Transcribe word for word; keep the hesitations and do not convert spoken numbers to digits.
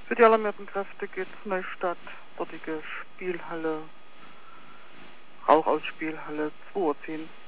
Für die alarmierten Kräfte geht's Neustadt, dortige Spielhalle, Rauch aus Spielhalle, zwei Uhr zehn.